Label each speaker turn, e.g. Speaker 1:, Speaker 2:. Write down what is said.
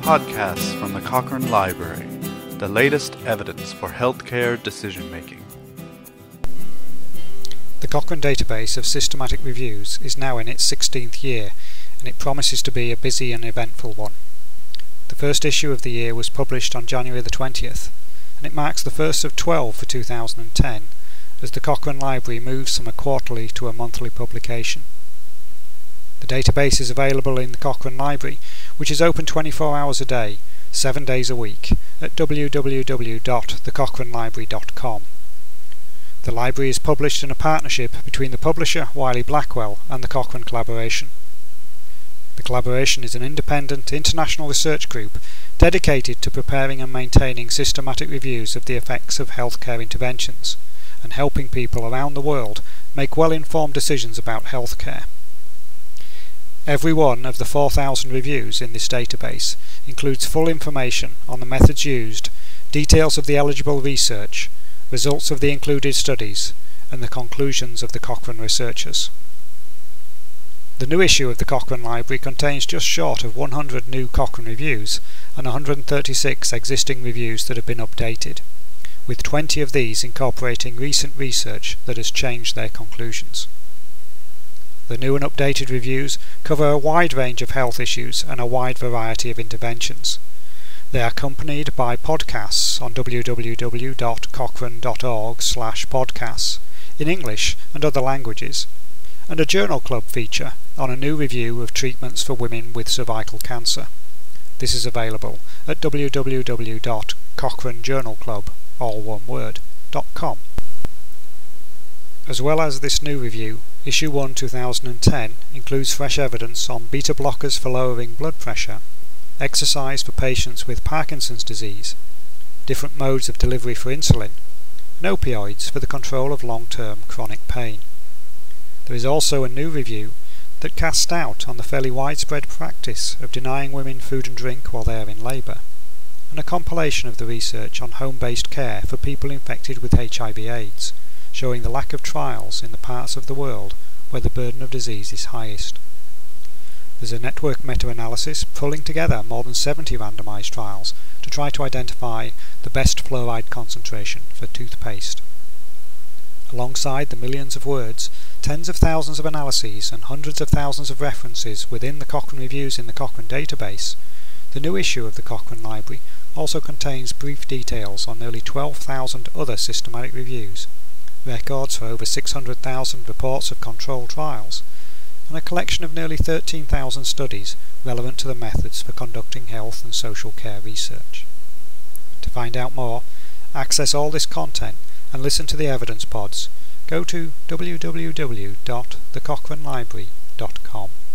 Speaker 1: podcasts from the Cochrane Library, the latest evidence for healthcare decision-making.
Speaker 2: The Cochrane database of systematic reviews is now in its 16th year, and it promises to be a busy and eventful one. The first issue of the year was published on January the 20th, and it marks the first of 12 for 2010, as the Cochrane Library moves from a quarterly to a monthly publication. The database is available in the Cochrane Library, which is open 24 hours a day, 7 days a week, at www.thecochranelibrary.com. The library is published in a partnership between the publisher Wiley-Blackwell and the Cochrane Collaboration. The collaboration is an independent international research group dedicated to preparing and maintaining systematic reviews of the effects of healthcare interventions and helping people around the world make well-informed decisions about healthcare. Every one of the 4,000 reviews in this database includes full information on the methods used, details of the eligible research, results of the included studies, and the conclusions of the Cochrane researchers. The new issue of the Cochrane Library contains just short of 100 new Cochrane reviews and 136 existing reviews that have been updated, with 20 of these incorporating recent research that has changed their conclusions. The new and updated reviews cover a wide range of health issues and a wide variety of interventions. They are accompanied by podcasts on www.cochrane.org/podcasts in English and other languages, and a journal club feature on a new review of treatments for women with cervical cancer. This is available at www.cochranejournalclub.com. As well as this new review, Issue 1 2010 includes fresh evidence on beta blockers for lowering blood pressure, exercise for patients with Parkinson's disease, different modes of delivery for insulin, and opioids for the control of long-term chronic pain. There is also a new review that casts doubt on the fairly widespread practice of denying women food and drink while they are in labour, and a compilation of the research on home-based care for people infected with HIV/AIDS, showing the lack of trials in the parts of the world where the burden of disease is highest. There's a network meta-analysis pulling together more than 70 randomised trials to try to identify the best fluoride concentration for toothpaste. Alongside the millions of words, tens of thousands of analyses and hundreds of thousands of references within the Cochrane reviews in the Cochrane database, the new issue of the Cochrane Library also contains brief details on nearly 12,000 other systematic reviews, records for over 600,000 reports of controlled trials, and a collection of nearly 13,000 studies relevant to the methods for conducting health and social care research. To find out more, access all this content and listen to the evidence pods, go to www.thecochranelibrary.com.